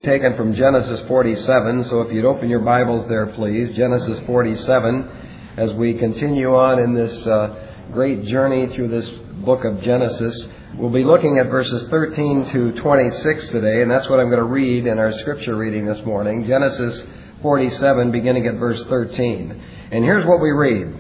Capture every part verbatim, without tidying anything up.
Taken from Genesis forty-seven, so if you'd open your Bibles there, please. Genesis forty-seven, as we continue on in this uh, great journey through this book of Genesis. We'll be looking at verses thirteen to twenty-six today, and that's what I'm going to read in our scripture reading this morning. Genesis forty-seven, beginning at verse thirteen. And here's what we read.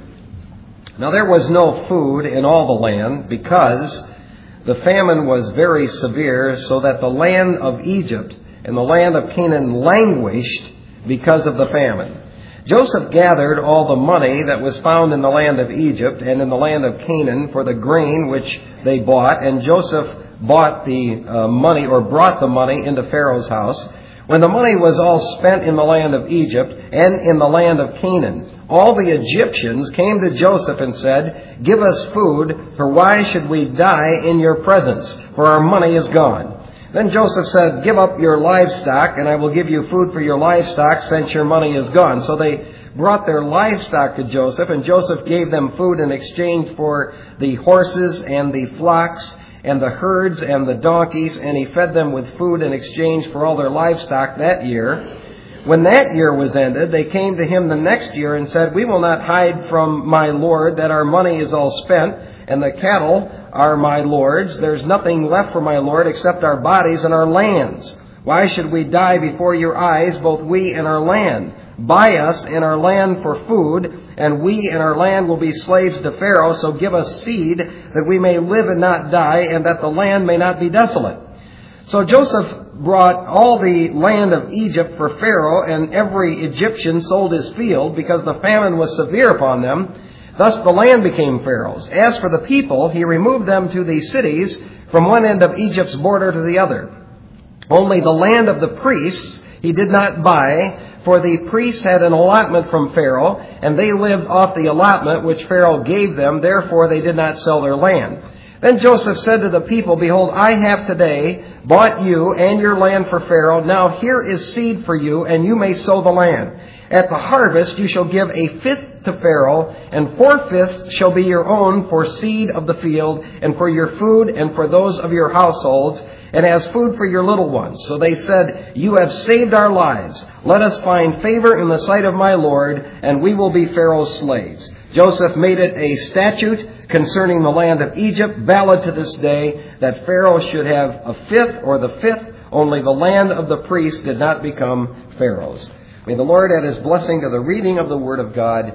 Now there was no food in all the land, because the famine was very severe, so that the land of Egypt and the land of Canaan languished because of the famine. Joseph gathered all the money that was found in the land of Egypt and in the land of Canaan for the grain which they bought, and Joseph bought the uh, money, or brought the money into Pharaoh's house. When the money was all spent in the land of Egypt and in the land of Canaan, all the Egyptians came to Joseph and said, "Give us food, for why should we die in your presence? For our money is gone." Then Joseph said, "Give up your livestock, and I will give you food for your livestock, since your money is gone." So they brought their livestock to Joseph, and Joseph gave them food in exchange for the horses and the flocks and the herds and the donkeys, and he fed them with food in exchange for all their livestock that year. When that year was ended, they came to him the next year and said, "We will not hide from my lord that our money is all spent, and the cattle are my lord's. There's nothing left for my lord except our bodies and our lands. Why should we die before your eyes, both we and our land? Buy us and our land for food, and we and our land will be slaves to Pharaoh. So give us seed, that we may live and not die, and that the land may not be desolate." So Joseph brought all the land of Egypt for Pharaoh, and every Egyptian sold his field, because the famine was severe upon them. Thus the land became Pharaoh's. As for the people, he removed them to the cities from one end of Egypt's border to the other. Only the land of the priests he did not buy, for the priests had an allotment from Pharaoh, and they lived off the allotment which Pharaoh gave them. Therefore they did not sell their land. Then Joseph said to the people, "Behold, I have today bought you and your land for Pharaoh. Now here is seed for you, and you may sow the land. At the harvest you shall give a fifth to Pharaoh, and four-fifths shall be your own for seed of the field, and for your food, and for those of your households, and as food for your little ones." So they said, "You have saved our lives. Let us find favor in the sight of my lord, and we will be Pharaoh's slaves." Joseph made it a statute concerning the land of Egypt, valid to this day, that Pharaoh should have a fifth, or the fifth. Only the land of the priests did not become Pharaoh's. May the Lord add his blessing to the reading of the Word of God.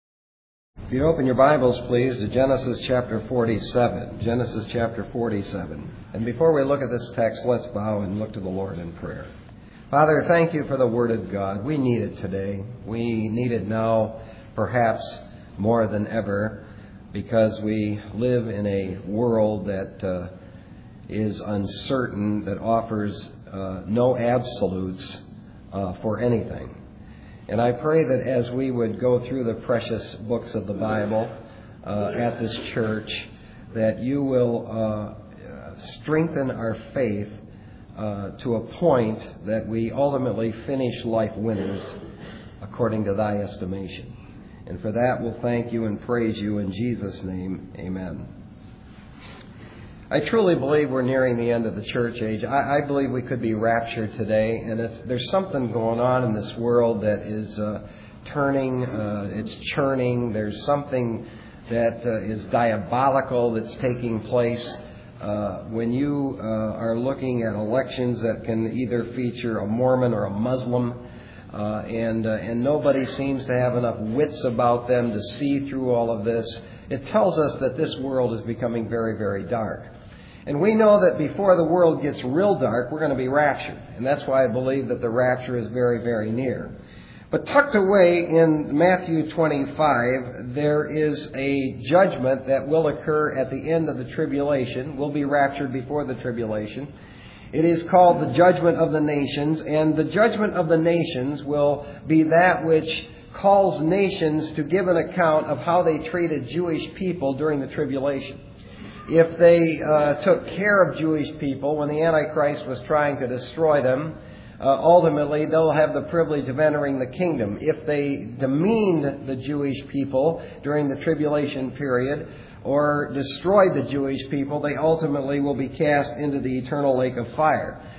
If you open your Bibles, please, to Genesis chapter forty-seven. Genesis chapter forty-seven. And before we look at this text, let's bow and look to the Lord in prayer. Father, thank you for the Word of God. We need it today. We need it now, perhaps more than ever, because we live in a world that uh, is uncertain, that offers uh, no absolutes uh, for anything. And I pray that as we would go through the precious books of the Bible uh, at this church, that you will uh, strengthen our faith uh, to a point that we ultimately finish life winners according to thy estimation. And for that we'll thank you and praise you in Jesus' name. Amen. I truly believe we're nearing the end of the church age. I, I believe we could be raptured today, and it's, there's something going on in this world that is uh, turning, uh, it's churning. There's something that uh, is diabolical that's taking place. Uh, when you uh, are looking at elections that can either feature a Mormon or a Muslim, uh, and uh, and nobody seems to have enough wits about them to see through all of this, it tells us that this world is becoming very, very dark. And we know that before the world gets real dark, we're going to be raptured. And that's why I believe that the rapture is very, very near. But tucked away in Matthew twenty-five, there is a judgment that will occur at the end of the tribulation. We'll be raptured before the tribulation. It is called the judgment of the nations. And the judgment of the nations will be that which calls nations to give an account of how they treated Jewish people during the tribulation. If they uh, took care of Jewish people when the Antichrist was trying to destroy them, uh, ultimately they'll have the privilege of entering the kingdom. If they demeaned the Jewish people during the tribulation period, or destroyed the Jewish people, they ultimately will be cast into the eternal lake of fire.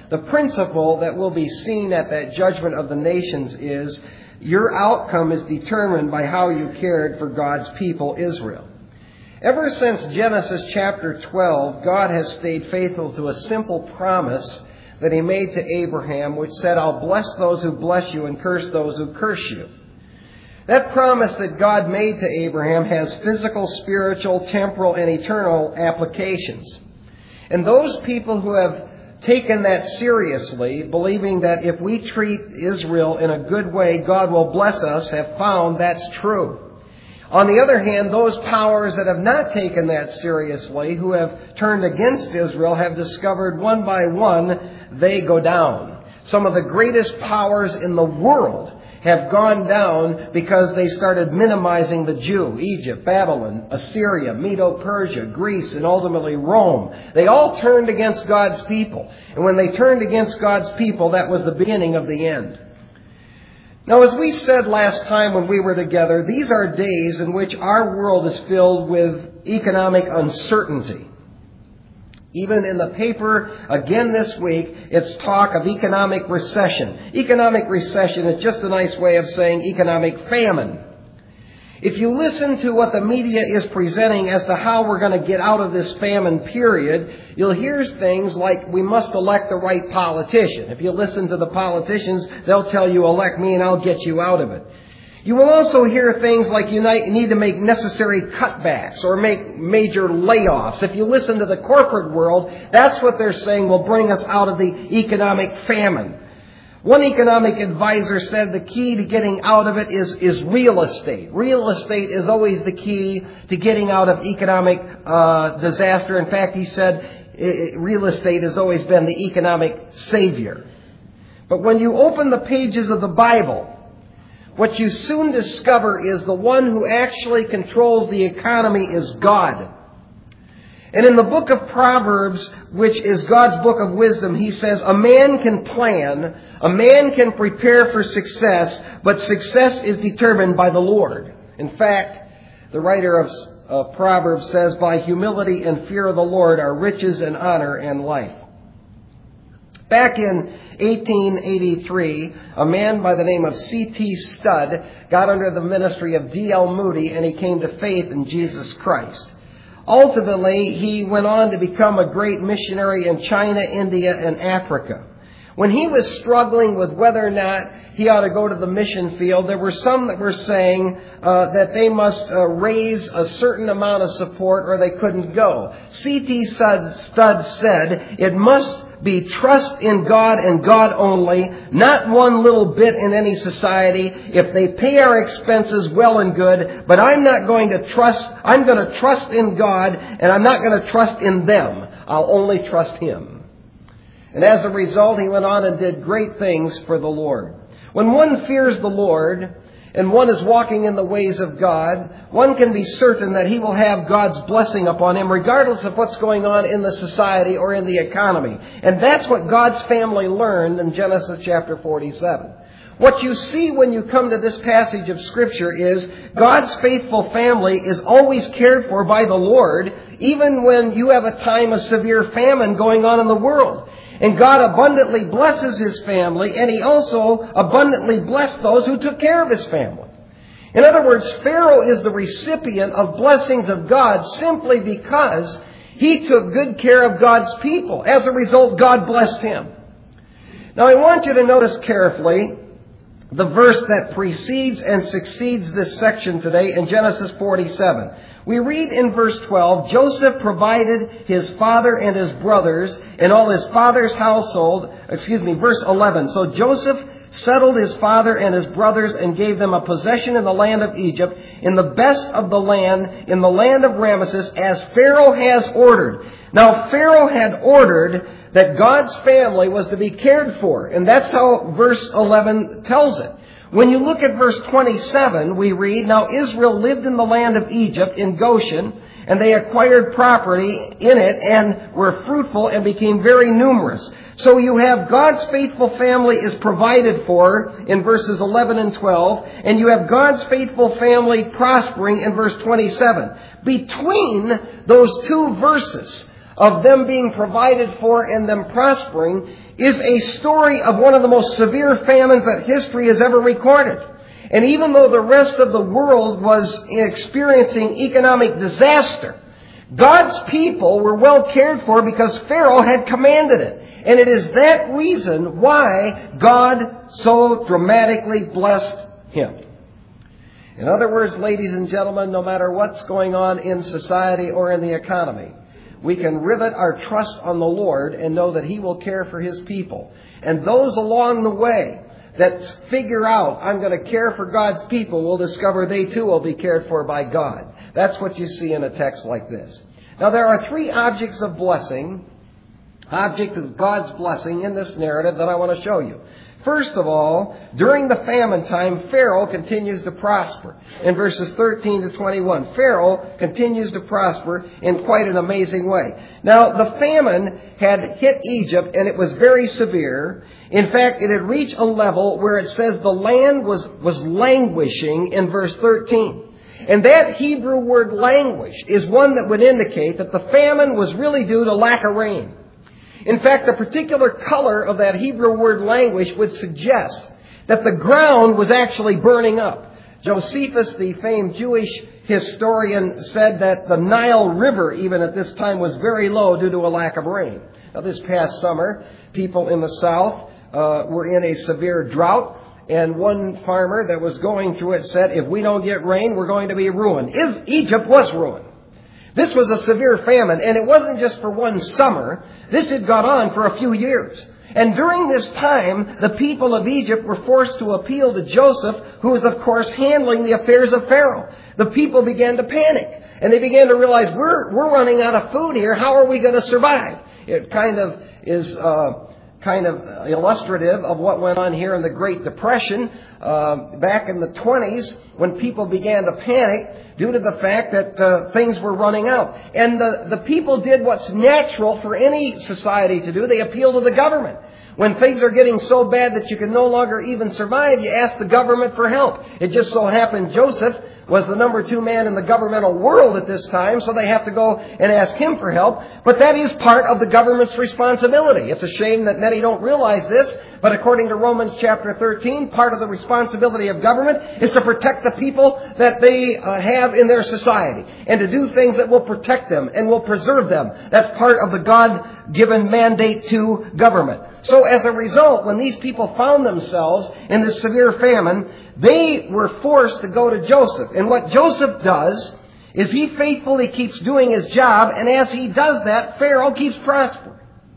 The principle that will be seen at that judgment of the nations is your outcome is determined by how you cared for God's people, Israel. Ever since Genesis chapter twelve, God has stayed faithful to a simple promise that He made to Abraham, which said, I'll bless those who bless you and curse those who curse you. That promise that God made to Abraham has physical, spiritual, temporal, and eternal applications. And those people who have taken that seriously, believing that if we treat Israel in a good way, God will bless us, have found that's true. On the other hand, those powers that have not taken that seriously, who have turned against Israel, have discovered one by one they go down. Some of the greatest powers in the world have gone down because they started minimizing the Jew. Egypt, Babylon, Assyria, Medo-Persia, Greece, and ultimately Rome. They all turned against God's people. And when they turned against God's people, that was the beginning of the end. Now, as we said last time when we were together, these are days in which our world is filled with economic uncertainty. Even in the paper, again this week, it's talk of economic recession. Economic recession is just a nice way of saying economic famine. If you listen to what the media is presenting as to how we're going to get out of this famine period, you'll hear things like we must elect the right politician. If you listen to the politicians, they'll tell you, elect me and I'll get you out of it. You will also hear things like you need to make necessary cutbacks or make major layoffs. If you listen to the corporate world, that's what they're saying will bring us out of the economic famine. One economic advisor said the key to getting out of it is, is real estate. Real estate is always the key to getting out of economic uh, disaster. In fact, he said it, real estate has always been the economic savior. But when you open the pages of the Bible, what you soon discover is the one who actually controls the economy is God. And in the book of Proverbs, which is God's book of wisdom, he says, a man can plan, a man can prepare for success, but success is determined by the Lord. In fact, the writer of uh, Proverbs says, by humility and fear of the Lord are riches and honor and life. Back in eighteen eighty-three, a man by the name of C T Studd got under the ministry of D L Moody, and he came to faith in Jesus Christ. Ultimately, he went on to become a great missionary in China, India, and Africa. When he was struggling with whether or not he ought to go to the mission field, there were some that were saying uh, that they must uh, raise a certain amount of support or they couldn't go. C T Studd said, it must be trust in God and God only, not one little bit in any society. If they pay our expenses, well and good, but I'm not going to trust, I'm going to trust in God and I'm not going to trust in them. I'll only trust Him. And as a result, he went on and did great things for the Lord. When one fears the Lord and one is walking in the ways of God, one can be certain that he will have God's blessing upon him regardless of what's going on in the society or in the economy. And that's what God's family learned in Genesis chapter forty-seven. What you see when you come to this passage of Scripture is God's faithful family is always cared for by the Lord, even when you have a time of severe famine going on in the world. And God abundantly blesses His family, and He also abundantly blessed those who took care of His family. In other words, Pharaoh is the recipient of blessings of God simply because he took good care of God's people. As a result, God blessed him. Now, I want you to notice carefully the verse that precedes and succeeds this section today in Genesis forty-seven. We read in verse twelve, Joseph provided his father and his brothers and all his father's household. Excuse me, verse eleven. So Joseph settled his father and his brothers and gave them a possession in the land of Egypt, in the best of the land, in the land of Ramesses, as Pharaoh has ordered. Now, Pharaoh had ordered that God's family was to be cared for. And that's how verse eleven tells it. When you look at verse twenty-seven, we read, Now Israel lived in the land of Egypt, in Goshen, and they acquired property in it and were fruitful and became very numerous. So you have God's faithful family is provided for in verses eleven and twelve, and you have God's faithful family prospering in verse twenty-seven. Between those two verses, of them being provided for and them prospering is a story of one of the most severe famines that history has ever recorded. And even though the rest of the world was experiencing economic disaster, God's people were well cared for because Pharaoh had commanded it. And it is that reason why God so dramatically blessed him. In other words, ladies and gentlemen, no matter what's going on in society or in the economy, we can rivet our trust on the Lord and know that He will care for His people. And those along the way that figure out, I'm going to care for God's people, will discover they too will be cared for by God. That's what you see in a text like this. Now, there are three objects of blessing, object of God's blessing in this narrative that I want to show you. First of all, during the famine time, Pharaoh continues to prosper. In verses thirteen to twenty-one, Pharaoh continues to prosper in quite an amazing way. Now, the famine had hit Egypt, and it was very severe. In fact, it had reached a level where it says the land was, was languishing in verse thirteen. And that Hebrew word languish is one that would indicate that the famine was really due to lack of rain. In fact, the particular color of that Hebrew word languish would suggest that the ground was actually burning up. Josephus, the famed Jewish historian, said that the Nile River, even at this time, was very low due to a lack of rain. Now, this past summer, people in the south uh, were in a severe drought. And one farmer that was going through it said, if we don't get rain, we're going to be ruined. Egypt was ruined. This was a severe famine, and it wasn't just for one summer. This had gone on for a few years. And during this time, the people of Egypt were forced to appeal to Joseph, who was, of course, handling the affairs of Pharaoh. The people began to panic, and they began to realize, we're, we're running out of food here. How are we going to survive? It kind of is uh, kind of illustrative of what went on here in the Great Depression uh, back in the twenties, when people began to panic due to the fact that uh, things were running out. And the, the people did what's natural for any society to do. They appeal to the government. When things are getting so bad that you can no longer even survive, you ask the government for help. It just so happened Joseph was the number two man in the governmental world at this time, so they have to go and ask him for help. But that is part of the government's responsibility. It's a shame that many don't realize this, but according to Romans chapter thirteen, part of the responsibility of government is to protect the people that they uh, have in their society, and to do things that will protect them and will preserve them. That's part of the God-given mandate to government. So as a result, when these people found themselves in this severe famine, they were forced to go to Joseph. And what Joseph does is he faithfully keeps doing his job, and as he does that, Pharaoh keeps prospering.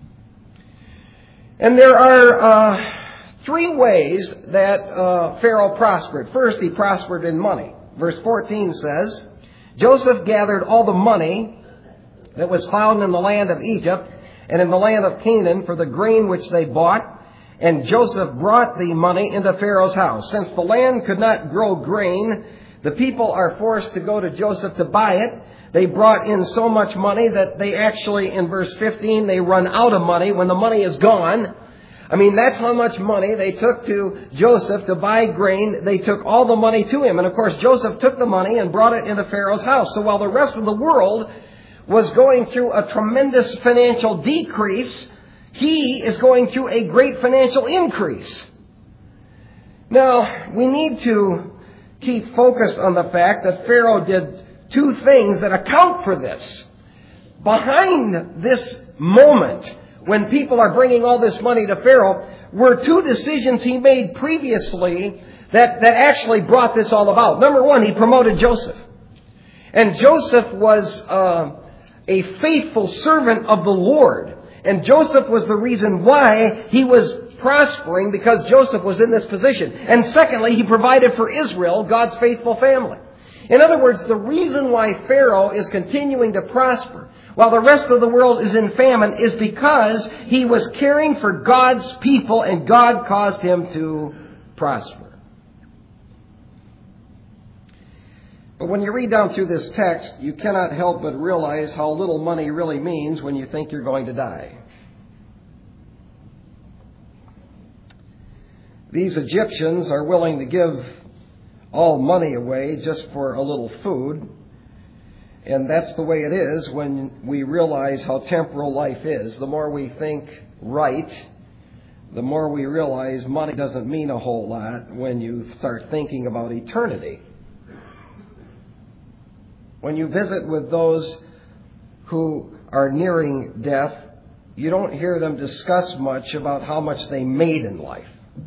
And there are uh, three ways that uh, Pharaoh prospered. First, he prospered in money. Verse fourteen says, Joseph gathered all the money that was found in the land of Egypt and in the land of Canaan for the grain which they bought. And Joseph brought the money into Pharaoh's house. Since the land could not grow grain, the people are forced to go to Joseph to buy it. They brought in so much money that they actually, in verse fifteen, they run out of money when the money is gone. I mean, that's how much money they took to Joseph to buy grain. They took all the money to him. And of course, Joseph took the money and brought it into Pharaoh's house. So while the rest of the world was going through a tremendous financial decrease, he is going through a great financial increase. Now, we need to keep focused on the fact that Pharaoh did two things that account for this. Behind this moment, when people are bringing all this money to Pharaoh, were two decisions he made previously that, that actually brought this all about. Number one, he promoted Joseph. And Joseph was uh, a faithful servant of the Lord. And Joseph was the reason why he was prospering, because Joseph was in this position. And secondly, he provided for Israel, God's faithful family. In other words, the reason why Pharaoh is continuing to prosper while the rest of the world is in famine is because he was caring for God's people, and God caused him to prosper. But when you read down through this text, you cannot help but realize how little money really means when you think you're going to die. These Egyptians are willing to give all money away just for a little food. And that's the way it is when we realize how temporal life is. The more we think right, the more we realize money doesn't mean a whole lot when you start thinking about eternity. When you visit with those who are nearing death, you don't hear them discuss much about how much they made in life.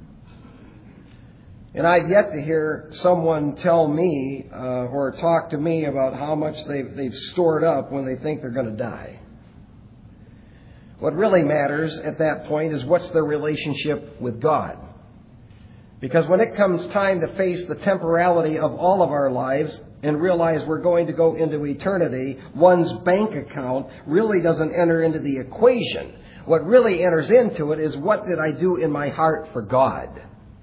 And I've yet to hear someone tell me uh, or talk to me about how much they've, they've stored up when they think they're going to die. What really matters at that point is what's their relationship with God. Because when it comes time to face the temporality of all of our lives and realize we're going to go into eternity, one's bank account really doesn't enter into the equation. What really enters into it is, what did I do in my heart for God?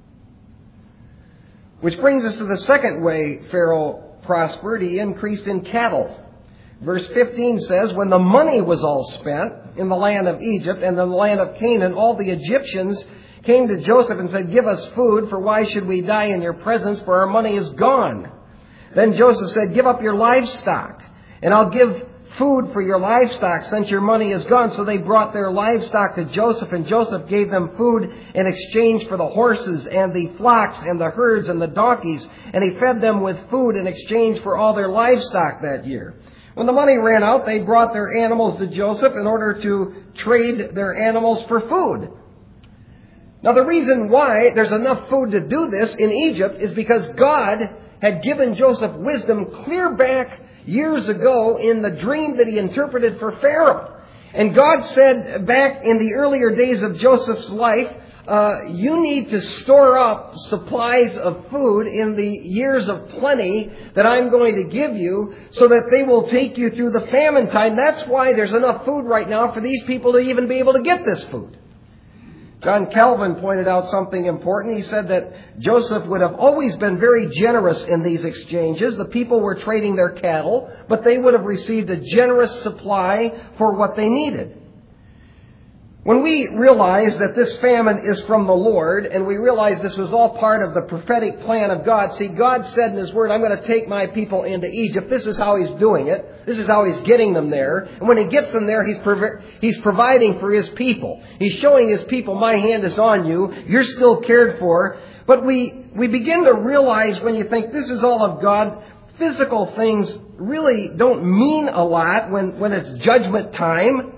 Which brings us to the second way Pharaoh prospered. He increased in cattle. Verse fifteen says, when the money was all spent in the land of Egypt and in the land of Canaan, all the Egyptians came to Joseph and said, give us food, for why should we die in your presence, for our money is gone. Then Joseph said, give up your livestock, and I'll give food for your livestock, since your money is gone. So they brought their livestock to Joseph, and Joseph gave them food in exchange for the horses and the flocks and the herds and the donkeys, and he fed them with food in exchange for all their livestock that year. When the money ran out, they brought their animals to Joseph in order to trade their animals for food. Now, the reason why there's enough food to do this in Egypt is because God had given Joseph wisdom clear back years ago in the dream that he interpreted for Pharaoh. And God said back in the earlier days of Joseph's life, uh, you need to store up supplies of food in the years of plenty that I'm going to give you, so that they will take you through the famine time. That's why there's enough food right now for these people to even be able to get this food. John Calvin pointed out something important. He said that Joseph would have always been very generous in these exchanges. The people were trading their cattle, but they would have received a generous supply for what they needed. When we realize that this famine is from the Lord, and we realize this was all part of the prophetic plan of God. See, God said in His Word, I'm going to take my people into Egypt. This is how He's doing it. This is how He's getting them there. And when He gets them there, He's, prov- he's providing for His people. He's showing His people, my hand is on you. You're still cared for. But we, we begin to realize, when you think this is all of God, physical things really don't mean a lot when, when it's judgment time.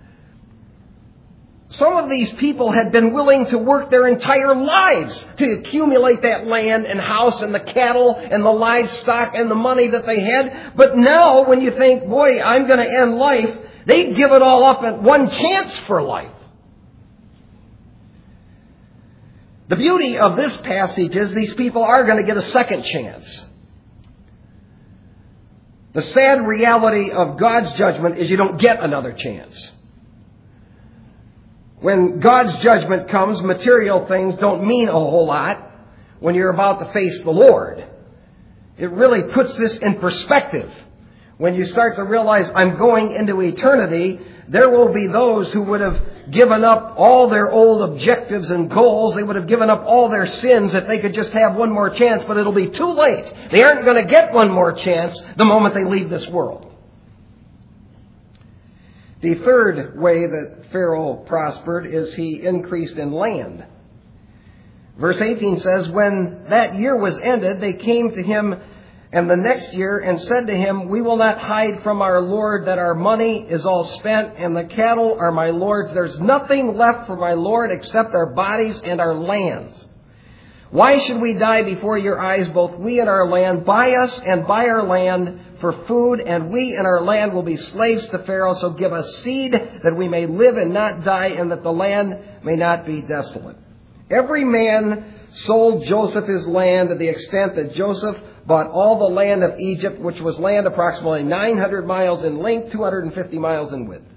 Some of these people had been willing to work their entire lives to accumulate that land and house and the cattle and the livestock and the money that they had. But now when you think, boy, I'm going to end life, they give it all up at one chance for life. The beauty of this passage is these people are going to get a second chance. The sad reality of God's judgment is you don't get another chance. When God's judgment comes, material things don't mean a whole lot when you're about to face the Lord. It really puts this in perspective. When you start to realize, I'm going into eternity, there will be those who would have given up all their old objectives and goals. They would have given up all their sins if they could just have one more chance, but it'll be too late. They aren't going to get one more chance the moment they leave this world. The third way that Pharaoh prospered is he increased in land. Verse eighteen says, when that year was ended, they came to him and the next year and said to him, we will not hide from our Lord that our money is all spent and the cattle are my Lord's. There's nothing left for my Lord except our bodies and our lands. Why should we die before your eyes, both we and our land? Buy us and buy our land for food, and we and our land will be slaves to Pharaoh. So give us seed that we may live and not die, and that the land may not be desolate. Every man sold Joseph his land to the extent that Joseph bought all the land of Egypt, which was land approximately nine hundred miles in length, two hundred fifty miles in width.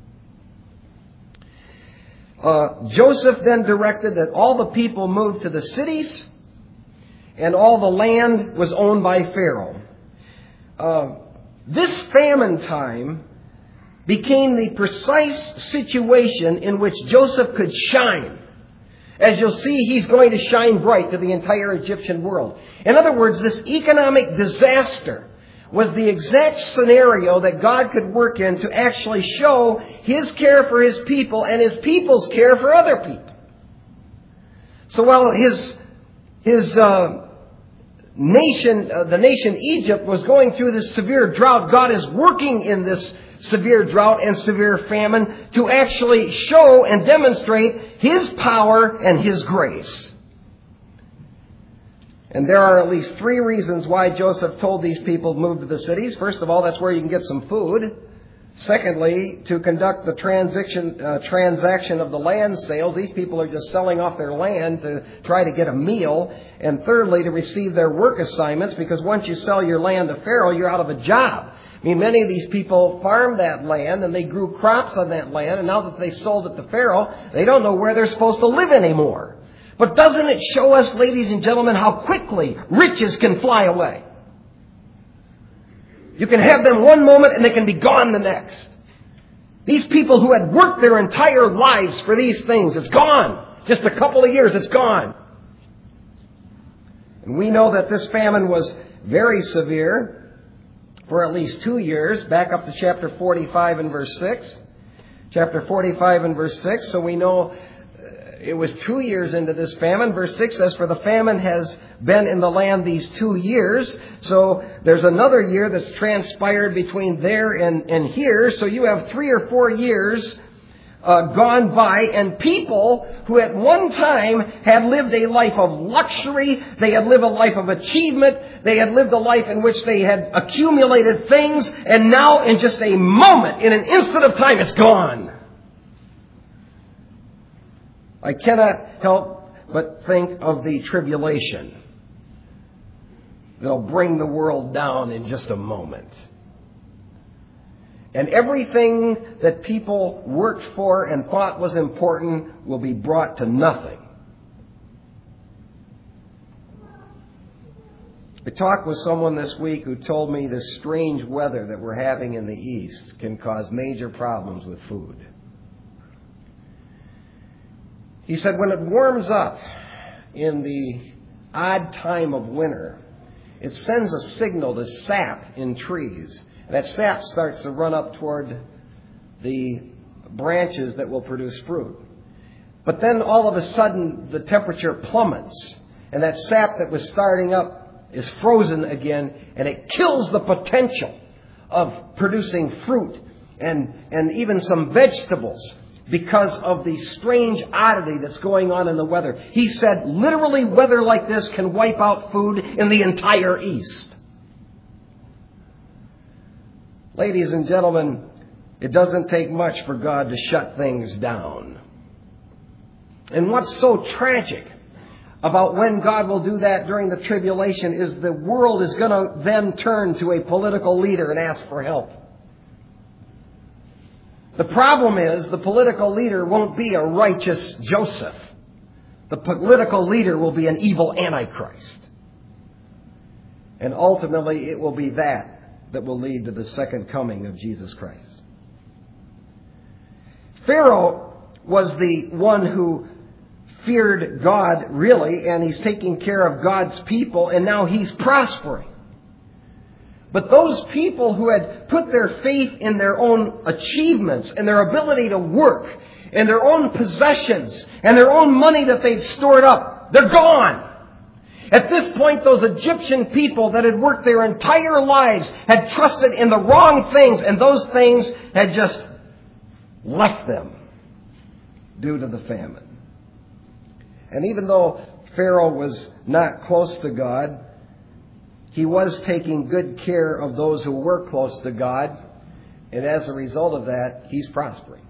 Uh, Joseph then directed that all the people moved to the cities, and all the land was owned by Pharaoh. Uh, this famine time became the precise situation in which Joseph could shine. As you'll see, he's going to shine bright to the entire Egyptian world. In other words, this economic disaster was the exact scenario that God could work in to actually show His care for His people and His people's care for other people. So while His, His uh, nation, uh, the nation Egypt was going through this severe drought, God is working in this severe drought and severe famine to actually show and demonstrate His power and His grace. And there are at least three reasons why Joseph told these people to move to the cities. First of all, that's where you can get some food. Secondly, to conduct the transaction, uh, transaction of the land sales. These people are just selling off their land to try to get a meal. And thirdly, to receive their work assignments, because once you sell your land to Pharaoh, you're out of a job. I mean, many of these people farmed that land and they grew crops on that land. And now that they've sold it to Pharaoh, they don't know where they're supposed to live anymore. But doesn't it show us, ladies and gentlemen, how quickly riches can fly away? You can have them one moment and they can be gone the next. These people who had worked their entire lives for these things, it's gone. Just a couple of years, it's gone. And we know that this famine was very severe for at least two years. Back up to chapter forty-five and verse six. Chapter forty-five and verse six. So we know it was two years into this famine. Verse six says, for the famine has been in the land these two years. So there's another year that's transpired between there and, and here. So you have three or four years uh, gone by. And people who at one time had lived a life of luxury, they had lived a life of achievement, they had lived a life in which they had accumulated things. And now in just a moment, in an instant of time, it's gone. I cannot help but think of the tribulation that'll bring the world down in just a moment. And everything that people worked for and thought was important will be brought to nothing. I talked with someone this week who told me this strange weather that we're having in the East can cause major problems with food. He said when it warms up in the odd time of winter, it sends a signal to sap in trees. That sap starts to run up toward the branches that will produce fruit. But then all of a sudden the temperature plummets, and that sap that was starting up is frozen again, and it kills the potential of producing fruit and, and even some vegetables, because of the strange oddity that's going on in the weather. He said, literally, weather like this can wipe out food in the entire East. Ladies and gentlemen, it doesn't take much for God to shut things down. And what's so tragic about when God will do that during the tribulation is the world is going to then turn to a political leader and ask for help. The problem is the political leader won't be a righteous Joseph. The political leader will be an evil Antichrist. And ultimately it will be that that will lead to the second coming of Jesus Christ. Pharaoh was the one who feared God really, and he's taking care of God's people, and now he's prospering. But those people who had put their faith in their own achievements and their ability to work and their own possessions and their own money that they'd stored up, they're gone. At this point, those Egyptian people that had worked their entire lives had trusted in the wrong things, and those things had just left them due to the famine. And even though Pharaoh was not close to God, he was taking good care of those who were close to God, and as a result of that, he's prospering.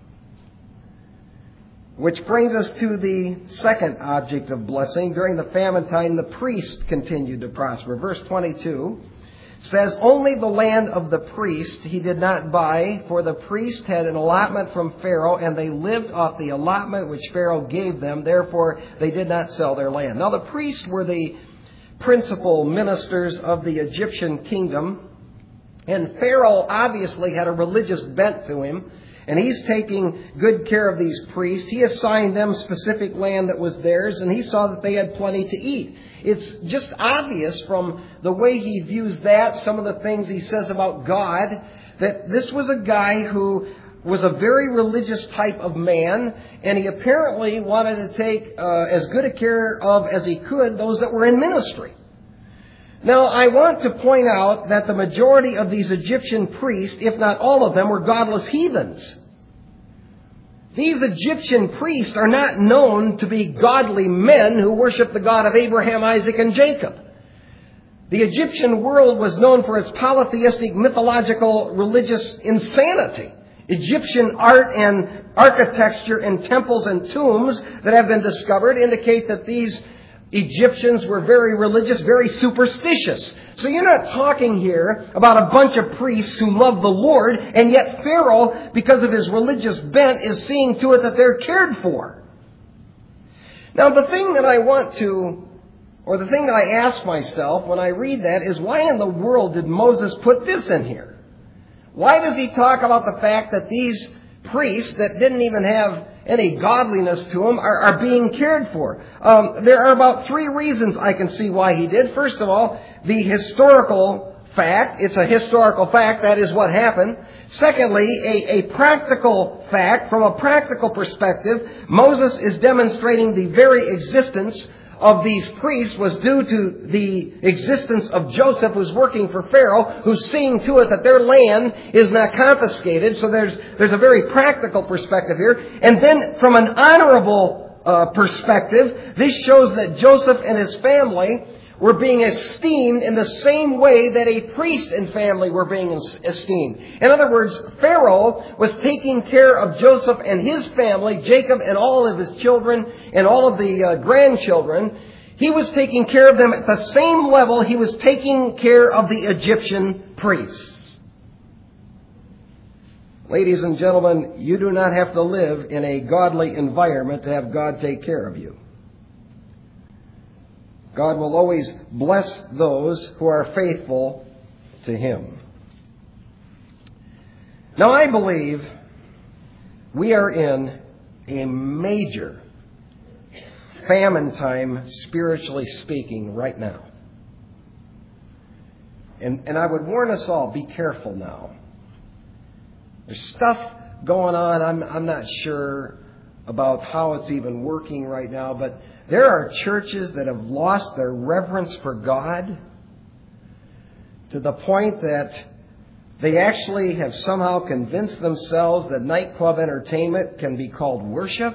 Which brings us to the second object of blessing. During the famine time, the priest continued to prosper. Verse twenty-two says, only the land of the priest he did not buy, for the priest had an allotment from Pharaoh, and they lived off the allotment which Pharaoh gave them. Therefore, they did not sell their land. Now, the priests were the principal ministers of the Egyptian kingdom, and Pharaoh obviously had a religious bent to him, And he's taking good care of these priests. He assigned them specific land that was theirs, and he saw that they had plenty to eat. It's just obvious from the way he views that, some of the things he says about God, that this was a guy who was a very religious type of man, and he apparently wanted to take uh, as good a care of as he could those that were in ministry. Now, I want to point out that the majority of these Egyptian priests, if not all of them, were godless heathens. These Egyptian priests are not known to be godly men who worship the God of Abraham, Isaac, and Jacob. The Egyptian world was known for its polytheistic, mythological, religious insanity. Egyptian art and architecture and temples and tombs that have been discovered indicate that these Egyptians were very religious, very superstitious. So you're not talking here about a bunch of priests who love the Lord, and yet Pharaoh, because of his religious bent, is seeing to it that they're cared for. Now, the thing that I want to, or the thing that I ask myself when I read that is, why in the world did Moses put this in here? Why does he talk about the fact that these priests that didn't even have any godliness to them are, are being cared for? Um, there are about three reasons I can see why he did. First of all, the historical fact. It's a historical fact. That is what happened. Secondly, a, a practical fact. From a practical perspective, Moses is demonstrating the very existence of these priests was due to the existence of Joseph, who's working for Pharaoh, who's seeing to it that their land is not confiscated. So there's there's a very practical perspective here. And then from an honorable uh, perspective, this shows that Joseph and his family were being esteemed in the same way that a priest and family were being esteemed. In other words, Pharaoh was taking care of Joseph and his family, Jacob and all of his children and all of the uh, grandchildren. He was taking care of them at the same level he was taking care of the Egyptian priests. Ladies and gentlemen, you do not have to live in a godly environment to have God take care of you. God will always bless those who are faithful to Him. Now, I believe we are in a major famine time, spiritually speaking, right now. And, and I would warn us all, be careful now. There's stuff going on, I'm, I'm not sure about how it's even working right now, but there are churches that have lost their reverence for God to the point that they actually have somehow convinced themselves that nightclub entertainment can be called worship.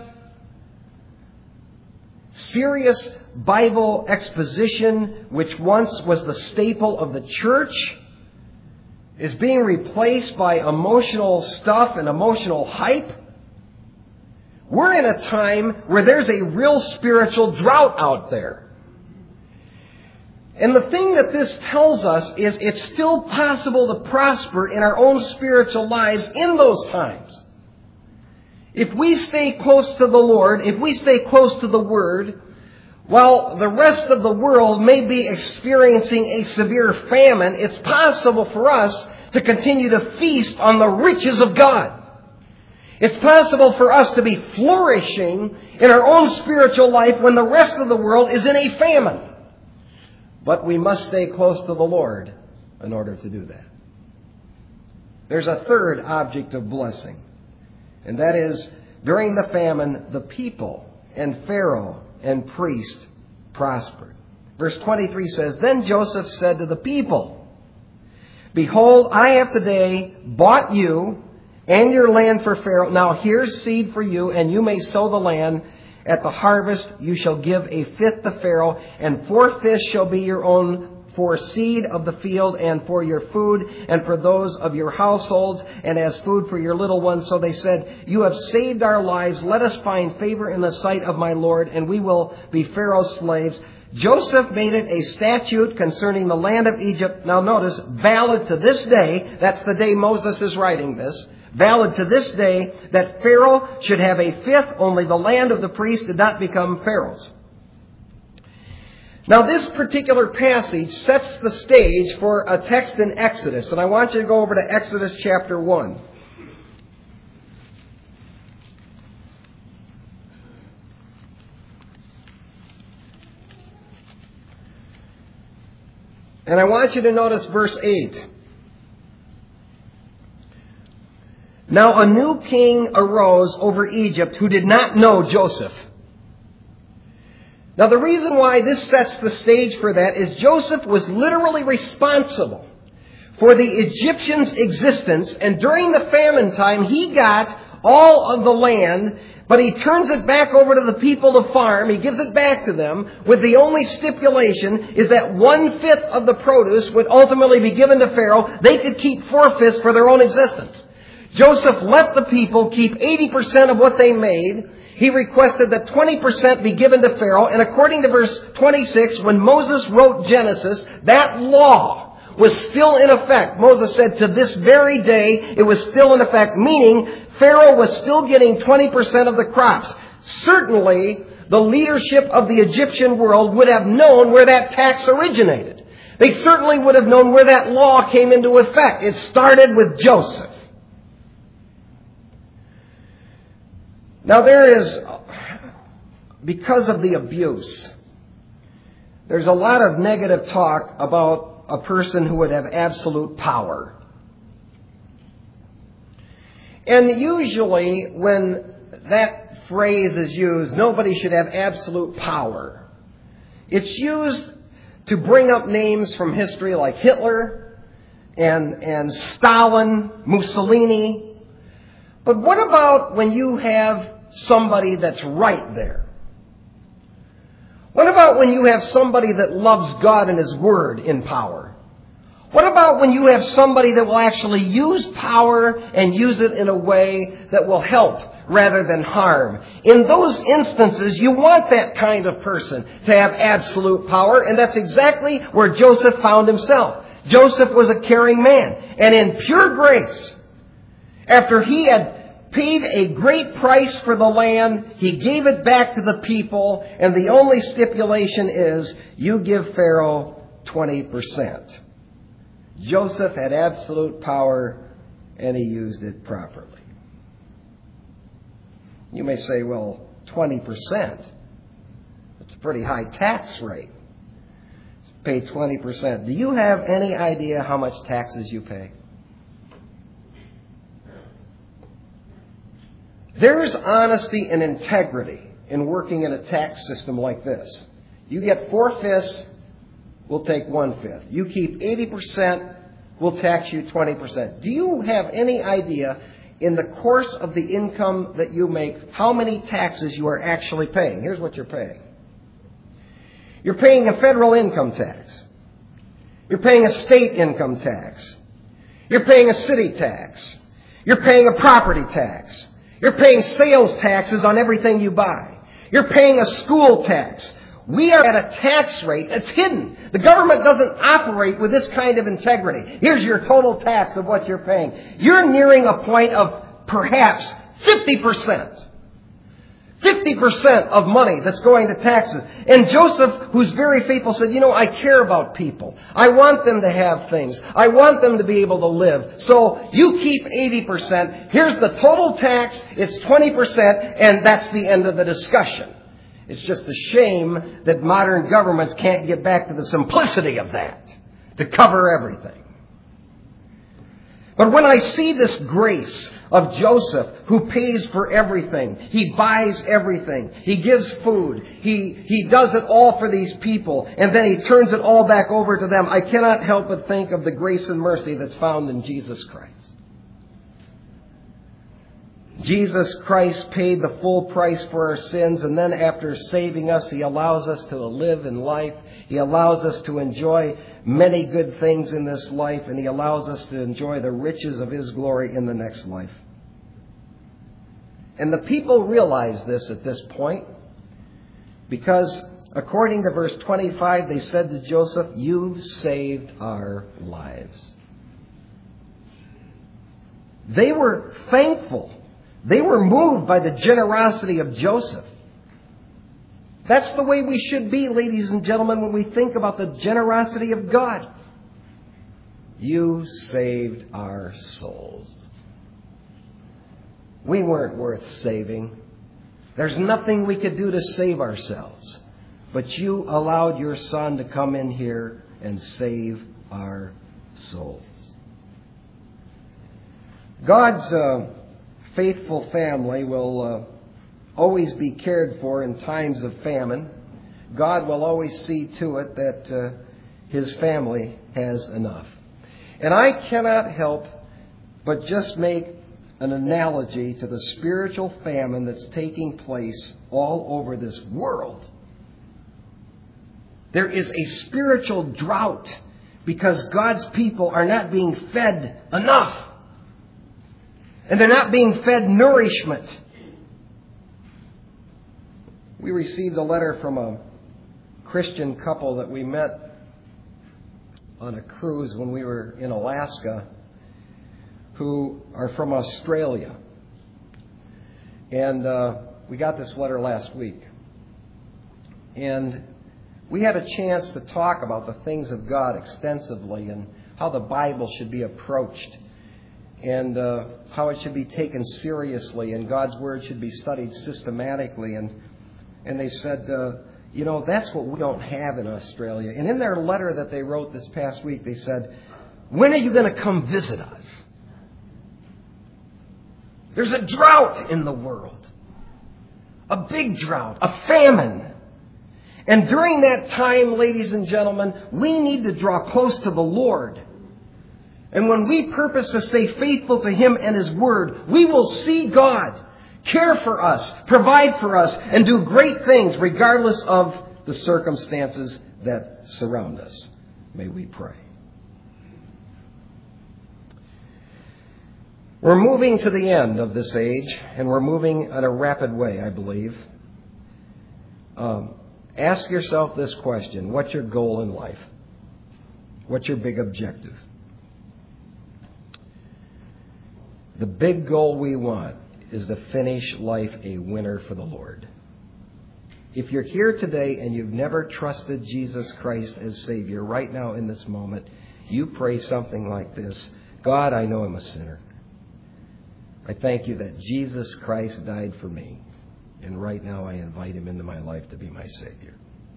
Serious Bible exposition, which once was the staple of the church, is being replaced by emotional stuff and emotional hype. We're in a time where there's a real spiritual drought out there. And the thing that this tells us is it's still possible to prosper in our own spiritual lives in those times. If we stay close to the Lord, if we stay close to the Word, while the rest of the world may be experiencing a severe famine, it's possible for us to continue to feast on the riches of God. It's possible for us to be flourishing in our own spiritual life when the rest of the world is in a famine. But we must stay close to the Lord in order to do that. There's a third object of blessing, and that is, during the famine, the people and Pharaoh and priest prospered. Verse twenty-three says, Then Joseph said to the people, Behold, I have today bought you and your land for Pharaoh. Now here's seed for you, and you may sow the land. At the harvest you shall give a fifth to Pharaoh, and four fifths shall be your own for seed of the field, and for your food, and for those of your households, and as food for your little ones. So they said, You have saved our lives. Let us find favor in the sight of my Lord, and we will be Pharaoh's slaves. Joseph made it a statute concerning the land of Egypt. Now notice, valid to this day. That's the day Moses is writing this. Valid to this day, that Pharaoh should have a fifth, only the land of the priest did not become Pharaoh's. Now this particular passage sets the stage for a text in Exodus, and I want you to go over to Exodus chapter one. And I want you to notice verse eight. Now a new king arose over Egypt who did not know Joseph. Now the reason why this sets the stage for that is Joseph was literally responsible for the Egyptians' existence, and during the famine time he got all of the land, but he turns it back over to the people to farm. He gives it back to them with the only stipulation is that one-fifth of the produce would ultimately be given to Pharaoh. They could keep four-fifths for their own existence. Joseph let the people keep eighty percent of what they made. He requested that twenty percent be given to Pharaoh. And according to verse twenty-six, when Moses wrote Genesis, that law was still in effect. Moses said to this very day it was still in effect, meaning Pharaoh was still getting twenty percent of the crops. Certainly, the leadership of the Egyptian world would have known where that tax originated. They certainly would have known where that law came into effect. It started with Joseph. Now there is, because of the abuse, there's a lot of negative talk about a person who would have absolute power. And usually when that phrase is used, nobody should have absolute power. It's used to bring up names from history like Hitler and, and Stalin, Mussolini. But what about when you have somebody that's right there? What about when you have somebody that loves God and His Word in power? What about when you have somebody that will actually use power and use it in a way that will help rather than harm? In those instances, you want that kind of person to have absolute power, and that's exactly where Joseph found himself. Joseph was a caring man, and in pure grace, after he had paid a great price for the land, he gave it back to the people, and the only stipulation is you give Pharaoh twenty percent. Joseph had absolute power, and he used it properly. You may say, well, twenty percent. That's a pretty high tax rate. Pay twenty percent. Do you have any idea how much taxes you pay? There's honesty and integrity in working in a tax system like this. You get four-fifths, we'll take one-fifth. You keep eighty percent, we'll tax you twenty percent. Do you have any idea, in the course of the income that you make, how many taxes you are actually paying? Here's what you're paying. You're paying a federal income tax. You're paying a state income tax. You're paying a city tax. You're paying a property tax. You're paying sales taxes on everything you buy. You're paying a school tax. We are at a tax rate that's hidden. The government doesn't operate with this kind of integrity. Here's your total tax of what you're paying. You're nearing a point of perhaps fifty percent. fifty percent of money that's going to taxes. And Joseph, who's very faithful, said, you know, I care about people. I want them to have things. I want them to be able to live. So you keep eighty percent. Here's the total tax. It's twenty percent. And that's the end of the discussion. It's just a shame that modern governments can't get back to the simplicity of that, to cover everything. But when I see this grace of Joseph, who pays for everything, he buys everything, he gives food, he, he does it all for these people, and then he turns it all back over to them, I cannot help but think of the grace and mercy that's found in Jesus Christ. Jesus Christ paid the full price for our sins, and then after saving us, He allows us to live in life. He allows us to enjoy many good things in this life, and He allows us to enjoy the riches of His glory in the next life. And the people realize this at this point, because according to verse twenty-five, they said to Joseph, "You've saved our lives." They were thankful. They were moved by the generosity of Joseph. That's the way we should be, ladies and gentlemen, when we think about the generosity of God. You saved our souls. We weren't worth saving. There's nothing we could do to save ourselves. But you allowed your Son to come in here and save our souls. God's uh, faithful family will uh, always be cared for in times of famine. God will always see to it that uh, His family has enough. And I cannot help but just make an analogy to the spiritual famine that's taking place all over this world. There is a spiritual drought because God's people are not being fed enough. And they're not being fed nourishment. We received a letter from a Christian couple that we met on a cruise when we were in Alaska, who are from Australia. And uh, we got this letter last week. And we had a chance to talk about the things of God extensively and how the Bible should be approached and uh, how it should be taken seriously and God's Word should be studied systematically. And and they said, uh, you know, that's what we don't have in Australia. And in their letter that they wrote this past week, they said, when are you going to come visit us? There's a drought in the world. A big drought. A famine. And during that time, ladies and gentlemen, we need to draw close to the Lord. And when we purpose to stay faithful to Him and His Word, we will see God care for us, provide for us, and do great things regardless of the circumstances that surround us. May we pray. We're moving to the end of this age, and we're moving at a rapid way, I believe. Um, ask yourself this question. What's your goal in life? What's your big objective? The big goal we want is to finish life a winner for the Lord. If you're here today and you've never trusted Jesus Christ as Savior, right now in this moment, you pray something like this. God, I know I'm a sinner. I thank you that Jesus Christ died for me. And right now I invite Him into my life to be my Savior.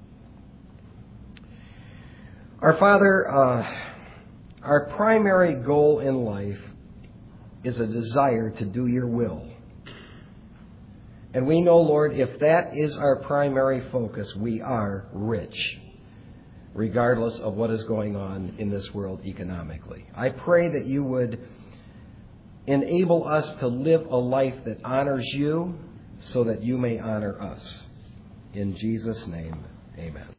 Our Father, uh, our primary goal in life is a desire to do your will. And we know, Lord, if that is our primary focus, we are rich, regardless of what is going on in this world economically. I pray that you would enable us to live a life that honors you so that you may honor us. In Jesus' name, amen.